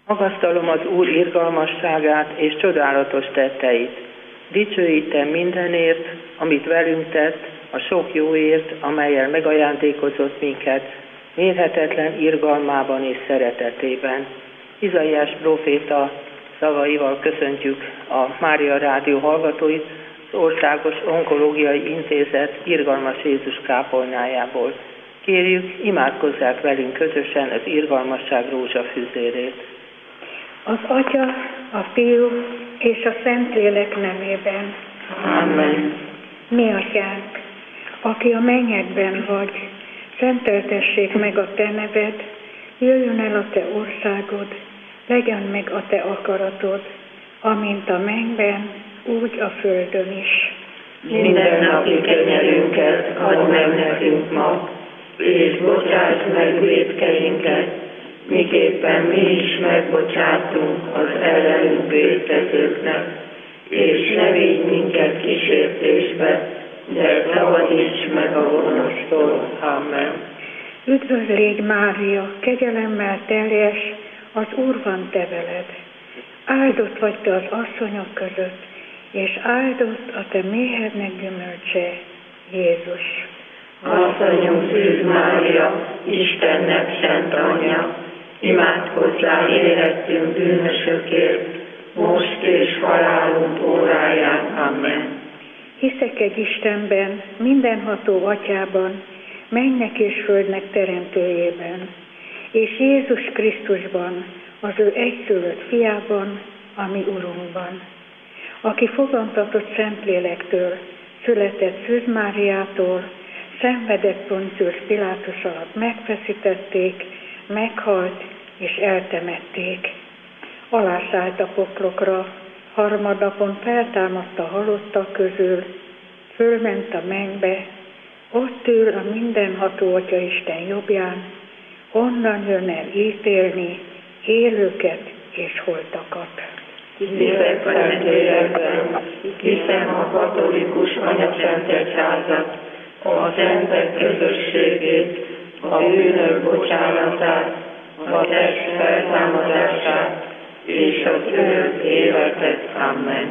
Magasztalom az Úr irgalmasságát és csodálatos tetteit. Dicsőítem mindenért, amit velünk tett, a sok jóért, amellyel megajándékozott minket, mérhetetlen irgalmában és szeretetében. Izaiás próféta szavaival köszöntjük a Mária Rádió hallgatóit, az Országos Onkológiai Intézet Irgalmas Jézus kápolnájából. Kérjük, imádkozzák velünk közösen az irgalmasság rózsafüzérét. Az Atya, a Fiú és a Szentlélek nevében. Amen. Mi Atyánk, aki a mennyekben vagy, szenteltessék meg a Te neved, jöjjön el a Te országod, legyen meg a Te akaratod, amint a mennyben, úgy a földön is. Mindennapi kenyerünket add meg nekünk ma, és bocsáss meg vétkeinket, miképpen mi is megbocsátunk az ellenünk vétkezőknek, és ne vigy minket kísértésbe, de szabadíts meg a gonosztól. Amen. Üdvözl légy, Mária, kegyelemmel teljes, az Úr van te veled. Áldott vagy te az asszonyok között, és áldott a te méhednek gyümölcse, Jézus. Asszonyunk Szűz Mária, Istennek szent anyja, imádkozzál érettünk bűnösökért, most és halálunk óráján. Amen. Hiszek egy Istenben, mindenható Atyában, mennynek és földnek teremtőjében, és Jézus Krisztusban, az ő egyszülött fiában, a mi Urunkban, aki fogantatott Szentlélektől, született Szűz Máriától, szenvedett Poncius Pilátus alatt megfeszítették, meghalt és eltemették. Alászállt a poklokra, harmadnapon feltámadt a halottak közül, fölment a mennybe, ott ül a mindenható Atya Isten jobbján, onnan jön el ítélni élőket és holtakat. Hiszek a Szentlélekben, hiszem a katolikus Anyaszent Egyházat, a szentek közösségét, a bűnök bocsánatát, a test feltámadását és az örök életet. Amen.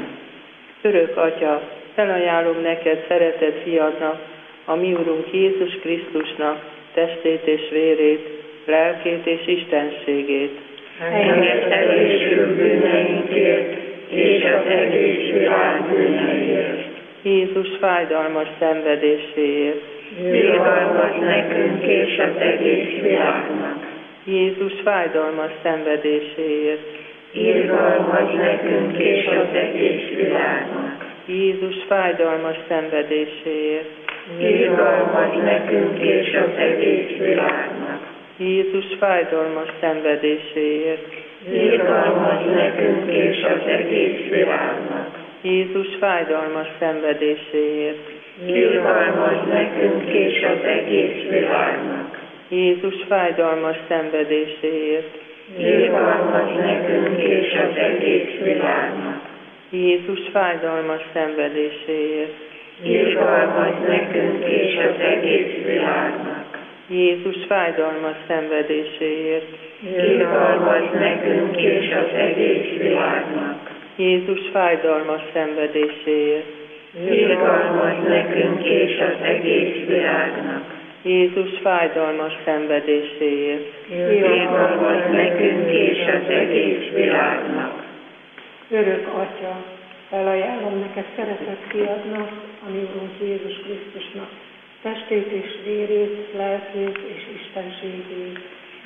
Örök Atya, felajánlom neked szeretett fiadnak, a mi Urunk Jézus Krisztusnak testét és vérét, lelkét és istenségét. Engedtelésül bűneinkért és az egész világ bűneiért. Jézus fájdalmas szenvedéséért. Irgalmaz nekünk és az egész világnak. Jézus fájdalmas szenvedéséért. Irgalmaz nekünk és az egész világnak. Jézus fájdalmas szenvedéséért. Irgalmaz nekünk és az egész világnak. Jézus fájdalmas szenvedéséért. Irgalmaz nekünk és az egész világnak. Jézus fájdalmas szenvedéséért. Irgalmaz nekünk és az egész világnak. Jézus fájdalmas szenvedéséért. Irgalmaz nekünk és az egész világnak. Jézus fájdalmas szenvedéséért. Irgalmaz nekünk és az egész világnak. Jézus fájdalmas szenvedéséért. Irgalmaz nekünk és az egész világnak. Jézus fájdalmas szenvedéséért. Irgalmaz nekünk és az egész világnak. Jézus fájdalmas szenvedéséért. Irgalmaz nekünk és az egész világnak. Örök Atya, felajánlom neked szeretett fiadnak, a mi Urunk Jézus Krisztusnak, testét és vérét, lelkét és istenségét.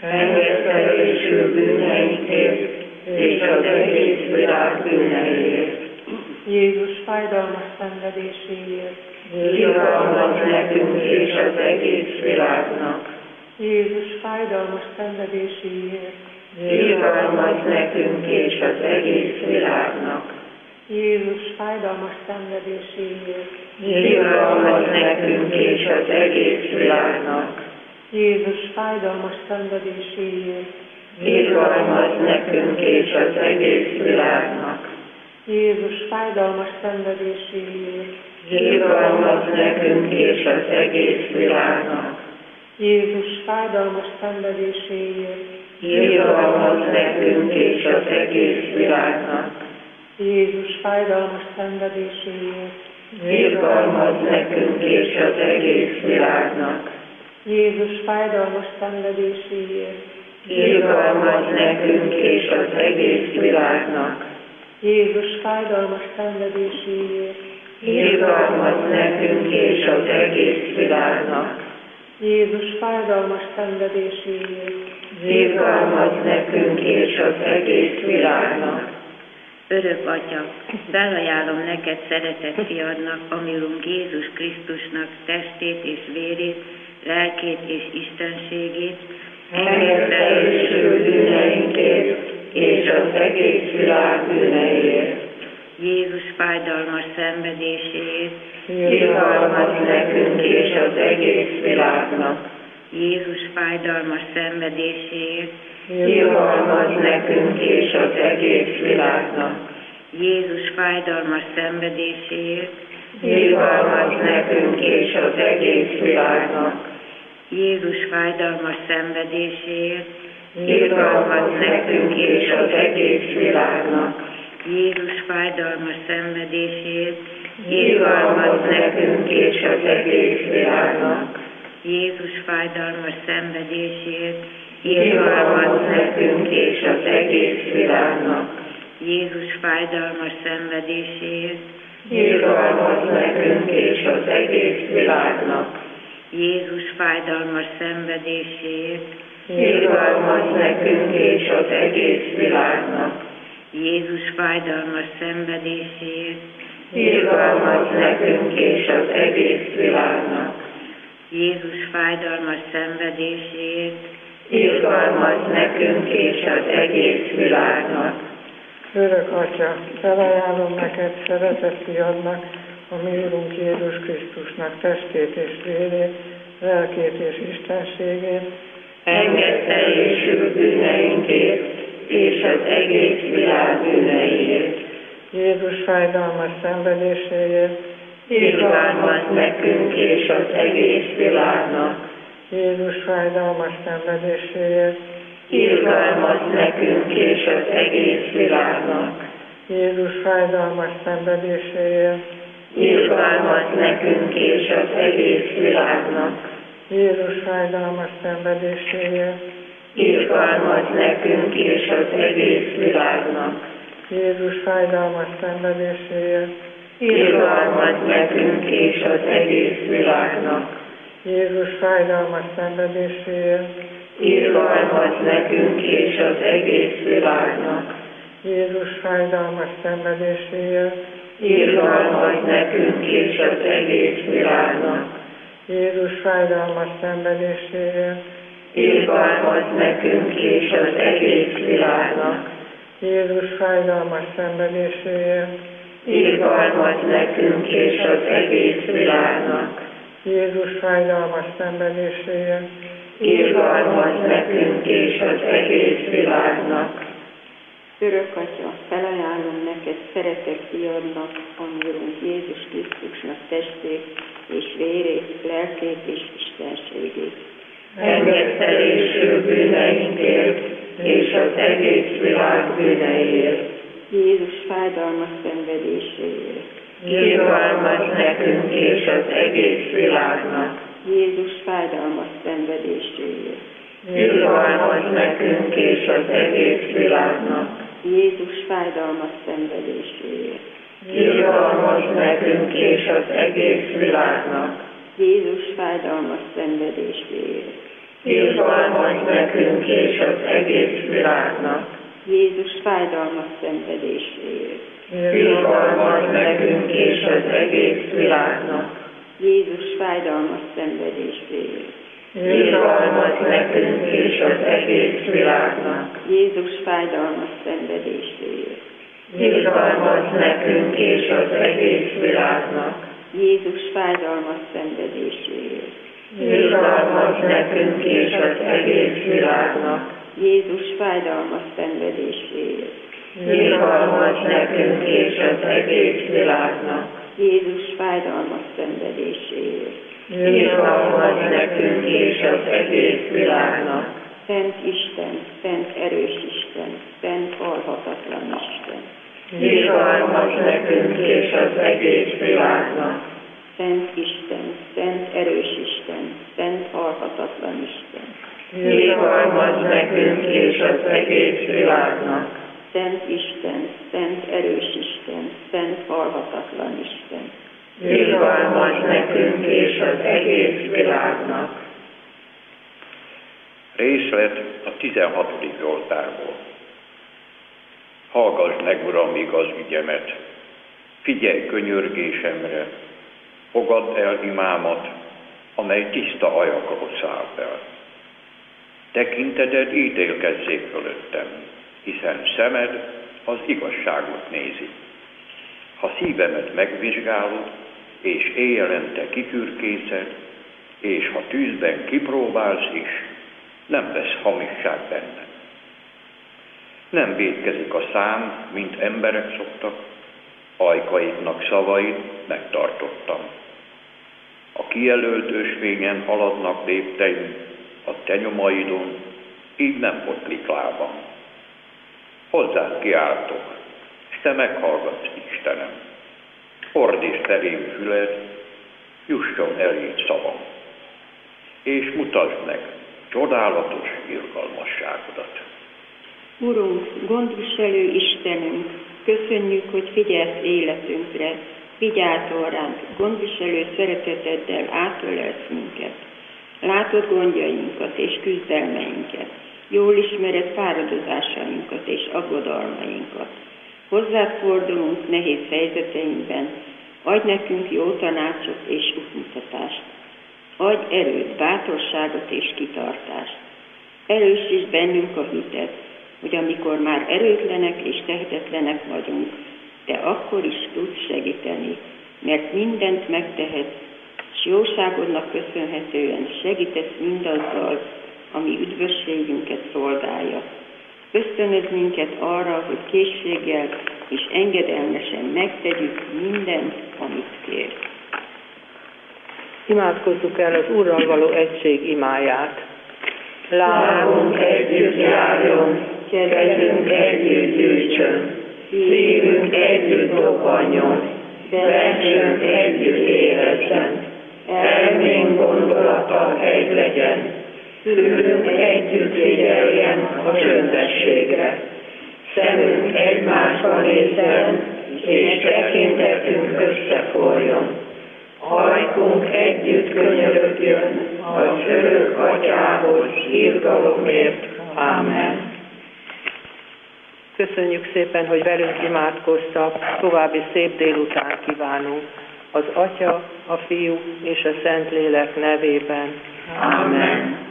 Engedtelésül bűneinkért és az egész világ bűneiért. Jézus fájdalmas szenvedéséért. Irgalmaz nekünk és az egész világnak. Jézus fájdalmas szenvedéséért. Irgalmaz nekünk és az egész világnak. Jézus fájdalmas szenvedéséért. Irgalmaz nekünk és az egész világnak. Jézus fájdalmas szenvedéséért. Irgalmaz nekünk és az egész világnak. Jézus fájdalmas szenvedéséért. Irgalmaz nekünk és az egész világnak. Jézus fájdalmas szenvedéséért, irgalmaz nekünk és az egész világnak. Jézus fájdalmas szenvedéséért, Irgalmaz nekünk és az egész világnak. Jézus fájdalmas szenvedéséért, Irgalmaz nekünk és az egész világnak. Jézus fájdalmas szenvedéséért, Irgalmaz nekünk és az egész világnak. Jézus fájdalmas szenvedéséért, Irgalmaz nekünk és az egész világnak. Örök Atya, felajánlom neked szeretett fiadnak, ami Urunk Jézus Krisztusnak testét és vérét, lelkét és istenségét, Engedtelésül bűneinkért és az egész világ bűneiért. Jézus fájdalmas szenvedéséért, Irgalmaz nekünk és az egész világnak. Jézus fájdalmas szenvedéséért, Irgalmaz nekünk és az egész világnak. Jézus fájdalmas szenvedéséért, Irgalmaz nekünk és az egész világnak. Jézus fájdalmas szenvedéséért, Irgalmaz nekünk és az egész világnak. Jézus fájdalmas szenvedéséért, Irgalmaz nekünk és az egész világnak. Jézus fájdalmas szenvedéséért, Irgalmaz nekünk és az egész világnak. Jézus fájdalmas szenvedéséért, Irgalmaz nekünk és az egész világnak. Jézus fájdalmas szenvedéséért, Irgalmaz nekünk és az egész világnak. Jézus fájdalmas szenvedéséért, Irgalmaz nekünk és az egész világnak. Jézus fájdalmas szenvedéséért, Irgalmaz nekünk és az egész világnak. Örök Atya, felajánlom neked szeretett fiadnak, a mi Urunk Jézus Krisztusnak testét és vérét, lelkét és istenségét, Engedtelésül bűneinkért és az egész világ bűneiért. Jézus fájdalmas szenvedéséért, Irgalmaz nekünk és az egész világnak. Jézus fájdalmas szenvedéséért, Irgalmaz nekünk és az egész világnak. Jézus fájdalmas szenvedéséért, Irgalmaz nekünk és az egész világnak. Jézus fájdalmas szenvedéséért, Irgalmaz nekünk és az egész világnak. Jézus fájdalmas szenvedéséért, Irgalmaz nekünk és az egész világnak. Jézus fájdalmas szenvedéséért, Irgalmaz nekünk és az egész világnak. Jézus fájdalmas szenvedéséért, Irgalmaz nekünk és az egész világnak. Jézus fájdalmas szenvedéséért, Irgalmaz nekünk és az egész világnak. Jézus fájdalmas szenvedéséért, Irgalmaz nekünk és az egész világnak. Jézus fájdalmas szenvedéséért, Irgalmaz nekünk és az egész világnak. Örök Atya, felajánlom neked szeretett fiadnak, ami Urunk Jézus Krisztusnak testét és vérét, lelkét és istenségét. Engedtelésül bűneinkért és az egész világ bűneiért. Jézus fájdalmas szenvedéséért, Irgalmaz nekünk és az egész világnak. Jézus fájdalmas szenvedéséért, Irgalmaz nekünk és az egész világnak. Jézus fájdalmas szenvedéséért, Irgalmaz nekünk és az egész világnak. Jézus fájdalmas szenvedéséért, Irgalmaz nekünk és az egész világnak. Jézus fájdalmas szenvedéséért, Irgalmaz nekünk és az egész világnak. Jézus fájdalmas szenvedéséért, Irgalmaz nekünk és az egész világnak. Jézus fájdalmas szenvedéséért, Irgalmaz nekünk és az egész világnak. Jézus fájdalmas szenvedéséért, Irgalmaz nekünk és az egész világnak. Jézus fájdalmas szenvedéséért, Irgalmaz nekünk és az egész világnak. Jézus fájdalmas szenvedéséért, Irgalmaz nekünk és az egész világnak. Szent Isten, Szent erős Isten, Szent halhatatlan Isten. Irgalmaz nekünk és az egész világnak. Szent Isten, Szent erős Isten, Szent halhatatlan Isten. Irgalmaz nekünk és az egész világnak. Szent Isten, Szent erős Isten, Szent halhatatlan Isten. Irgalmaz nekünk és az egész világnak. Részlet a 16. Zsoltárból. Hallgass meg, Uram, igaz ügyemet, figyelj könyörgésemre, fogadd el imámat, amely tiszta ajakról száll fel. Tekinteted ítélkezzék fölöttem, hiszen szemed az igazságot nézi. Ha szívemet megvizsgálod, és éjjelente kikürkészed, és ha tűzben kipróbálsz is, nem lesz hamisság benne. Nem vétkezik a szám, mint emberek szoktak, ajkaiknak szavait megtartottam. A kijelölt ösvényen haladnak lépteim, a te nyomaidon, így nem botlik lábam. Hozzád kiáltok, és te meghallgatsz, Istenem. Fordítsd felém füled, jusson eléd szavam, és mutasd meg csodálatos irgalmasságodat. Urunk, gondviselő Istenünk, köszönjük, hogy figyelsz életünkre, vigyázol ránk, gondviselő szereteteddel átölelsz minket. Látod gondjainkat és küzdelmeinket, jól ismered fáradozásainkat és aggodalmainkat. Hozzád fordulunk nehéz helyzeteinkben, adj nekünk jó tanácsot és útmutatást. Adj erőt, bátorságot és kitartást. Erősítsd bennünk a hitet, hogy amikor már erőtlenek és tehetetlenek vagyunk, te akkor is tudsz segíteni, mert mindent megtehetsz, s jóságodnak köszönhetően segítesz mindazzal, ami üdvösségünket szolgálja. Ösztönöz minket arra, hogy készséggel és engedelmesen megtegyük mindent, amit kér. Imádkozzuk el az Úrral való egység imáját. Lábunk együtt járjon, kezünk együtt gyűjtsön, szívünk együtt dobbanjon, bensőnk együtt érezzen, elménk gondolata egy legyen, szívünk együtt figyeljen a csöndességre, szemünk egymásba nézzen, és tekintetünk összeforjon. Ajkunk együtt könyörögjön az örök Atyához irgalomért. Ámen. Köszönjük szépen, hogy velünk imádkoztak, további szép délután kívánunk az Atya, a Fiú és a Szentlélek nevében. Ámen.